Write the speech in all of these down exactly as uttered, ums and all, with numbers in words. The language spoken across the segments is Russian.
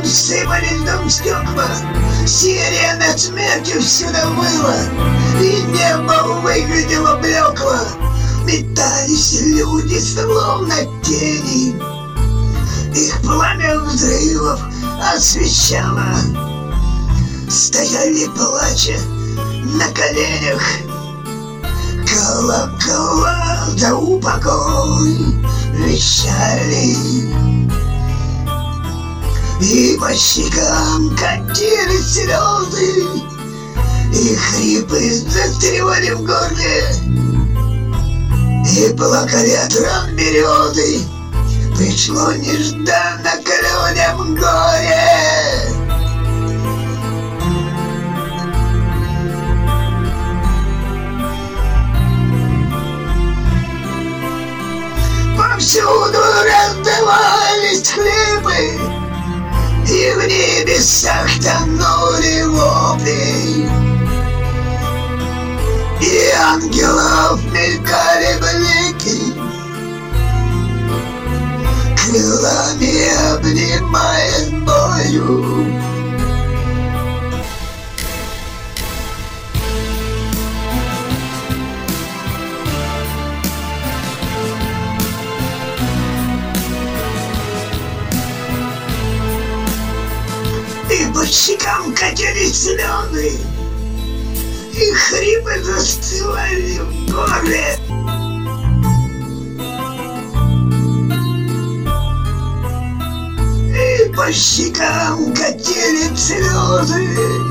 Там сыпались дом стекла, сирена смерти всюду выла, и небо выглядело блекло. Метались люди, словно тени, их пламя взрывов освещало. Стояли плача на коленях, колокола за упокой вещали, и по щекам катились слезы, и хрипы застревали в горле, и плакали от ран березы. Пришло нежданно к людям горе. Повсюду раздавались хлипы, и в небесах тонули вопли, и ангелов мелькали блики, крылами обнимая болью. И по щекам катились слезы, и хрипы застывали в горле. И по щекам катились слезы,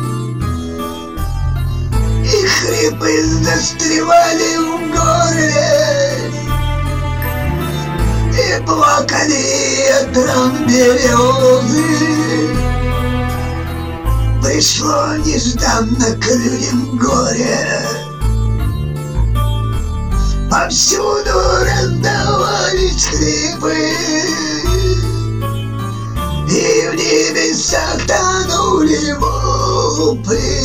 и хрипы застревали в горле, и плакали от ран березы. Пришло нежданно к людям горе. Повсюду раздавались хрипы, и в небесах тонули вопли,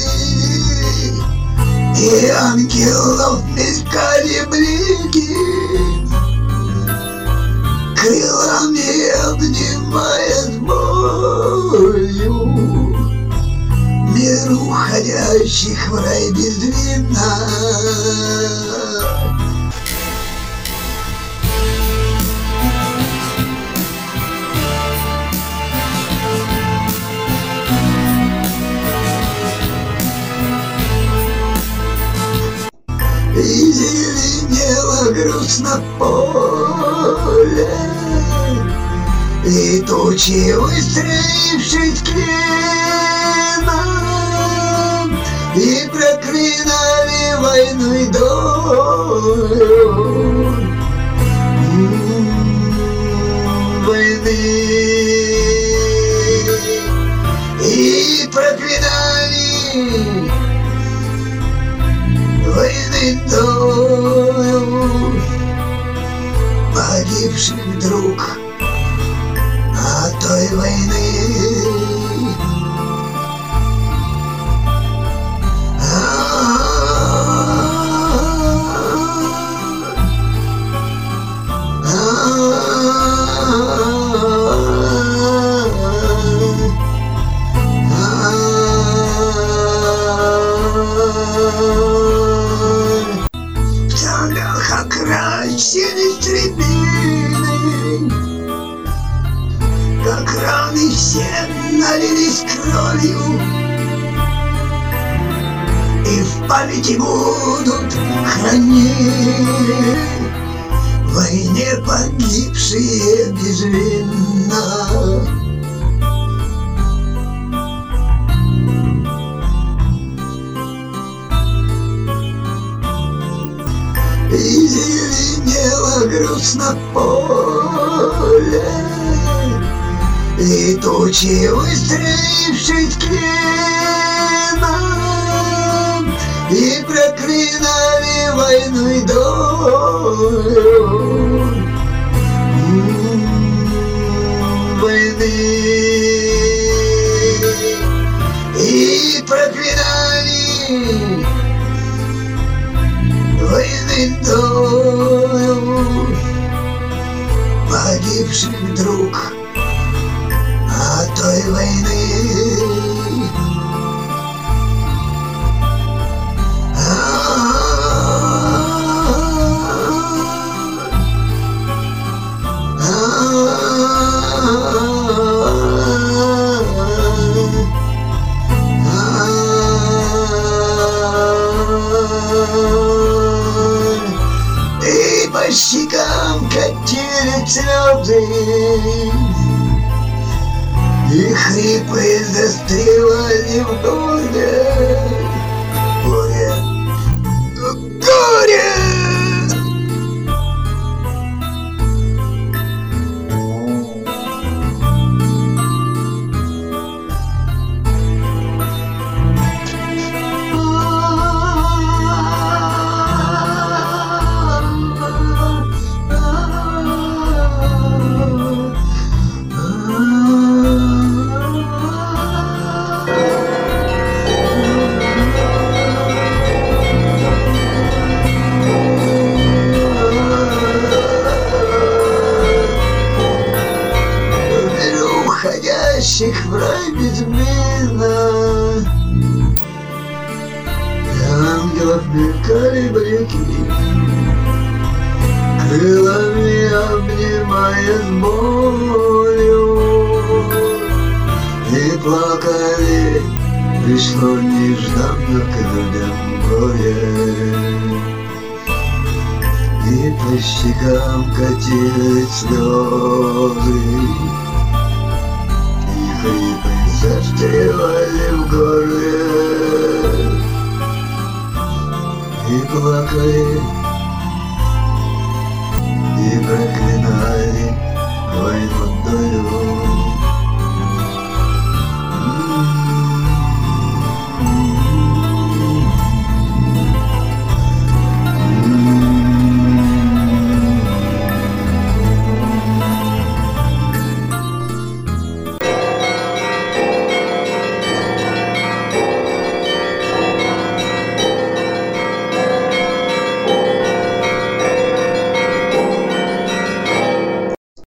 и ангелов мелькали блики, крылами обнимая с болью. Мир уходящих в рай без вина. И зеленело грустно поле, и тучи, выстроившись клином, и проклинали войну и долю войны, и проклинали войны долю погибших друг от той войны. Как раньше трибины, как раны все налились кровью, и в памяти будут хранить в войне погибшие безвинно. И зеленело грустно поле, и тучи, выстроившись клином, и проклинали войну и долю войны, и проклинали войны долю погибших друг от той войны. И по щекам катили слезы, и хрипы застревали в горле. Горе, горе! Уходящих в рай безмерно, ангелов мелькали блики, крылами обнимая с болью, и плакали, пришло нежданно к людям горе. И по щекам катились слезы, хрипы застревали в горле, и плакали